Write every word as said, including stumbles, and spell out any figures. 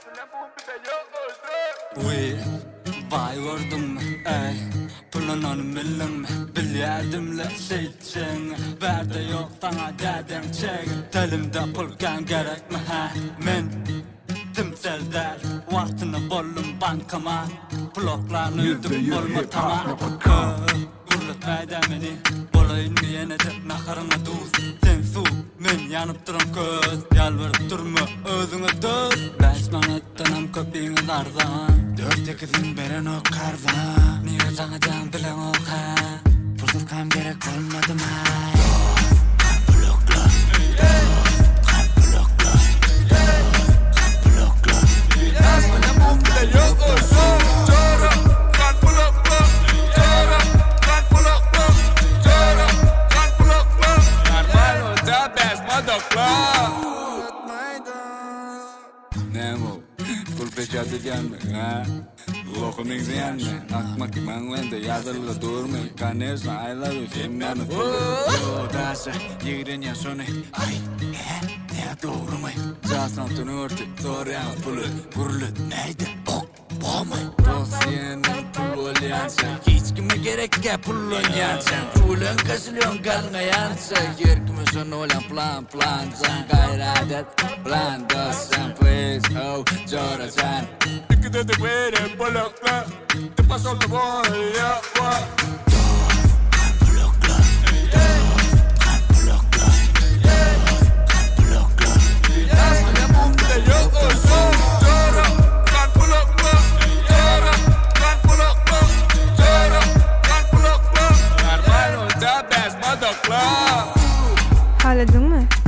Uy, vay gördüm mü ey, pulunun millin mi, bilyadimle şeyçin, berde yok sana deden çek, telimde pulkan gerek mi ha, men timsel der, vaktini bollum bankama, bloklarını yudup bolma tamam, gurlut meydemini, bolayın miyene de nakarına duz, sen su, men yanıp durum köz, yalvarıp durma özüne döz, resmen ettinim köpeğiniz arzan, dört ekizin beren o karvan, niye sana can bilen o ha, pulkan gerek olmadı mı? Nemo, kulpeşatı gelme ha. Lokumun ziyanme, akmak manglende yazılı durmayı. Kanırsa ayları femyanı fırlı. Dasa, yiğirin ya sonu. Ay, he, ne doğru mu? Zasantın örtü, soruyan pulu. Gurlut neydi? Ok, boğma. Dosyanın pul olyansa, hiç kime gerek ya pul olyansa. Ulan kasılyon kalına yansa. Yer kime son olan plan plan. Sen gayradet, plan dosan please. Oh, jora sen. De te puede por la clave, te paso la bola, wa. Halledin mi?